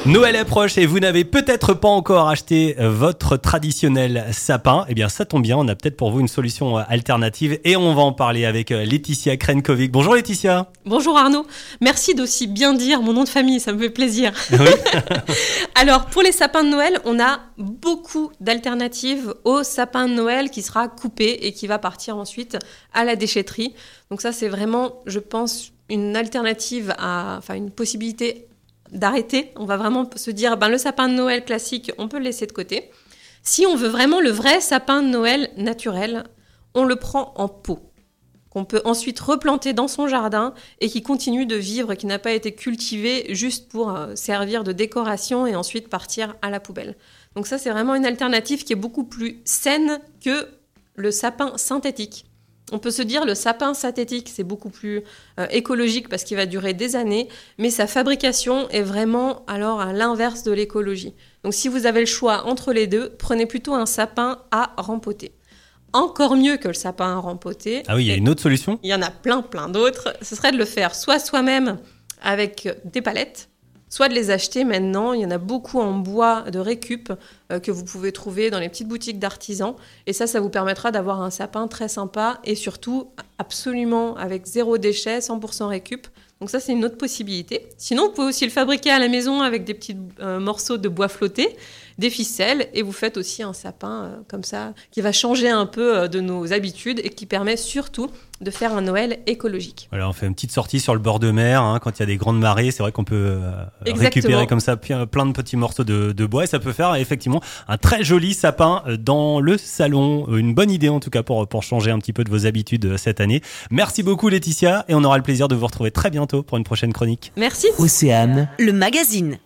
Noël approche et vous n'avez peut-être pas encore acheté votre traditionnel sapin. Eh bien, ça tombe bien, on a peut-être pour vous une solution alternative et on va en parler avec Laetitia Krenkovic. Bonjour Laetitia. Bonjour Arnaud, merci d'aussi bien dire mon nom de famille, ça me fait plaisir. Oui. Alors, pour les sapins de Noël, on a beaucoup d'alternatives au sapin de Noël qui sera coupé et qui va partir ensuite à la déchetterie. Donc ça, c'est vraiment, je pense, une alternative une possibilité d'arrêter. On va vraiment se dire, le sapin de Noël classique, on peut le laisser de côté. Si on veut vraiment le vrai sapin de Noël naturel, on le prend en pot, qu'on peut ensuite replanter dans son jardin et qui continue de vivre, qui n'a pas été cultivé juste pour servir de décoration et ensuite partir à la poubelle. Donc ça, c'est vraiment une alternative qui est beaucoup plus saine que le sapin synthétique. On peut se dire le sapin synthétique, c'est beaucoup plus écologique parce qu'il va durer des années, mais sa fabrication est vraiment alors à l'inverse de l'écologie. Donc si vous avez le choix entre les deux, prenez plutôt un sapin à rempoter. Encore mieux que le sapin à rempoter. Ah oui, il y a une autre solution ? Il y en a plein d'autres. Ce serait de le faire soit soi-même avec des palettes, soit de les acheter maintenant. Il y en a beaucoup en bois de récup que vous pouvez trouver dans les petites boutiques d'artisans. Et ça vous permettra d'avoir un sapin très sympa et surtout absolument avec 0 déchet, 100% récup. Donc ça, c'est une autre possibilité. Sinon, vous pouvez aussi le fabriquer à la maison avec des petits morceaux de bois flottés, des ficelles, et vous faites aussi un sapin comme ça qui va changer un peu de nos habitudes et qui permet surtout de faire un Noël écologique. Voilà, on fait une petite sortie sur le bord de mer quand il y a des grandes marées. C'est vrai qu'on peut récupérer comme ça plein de petits morceaux de bois et ça peut faire effectivement un très joli sapin dans le salon. Une bonne idée en tout cas pour changer un petit peu de vos habitudes cette année. Merci beaucoup Laetitia et on aura le plaisir de vous retrouver très bientôt pour une prochaine chronique. Merci. Océane, le magazine.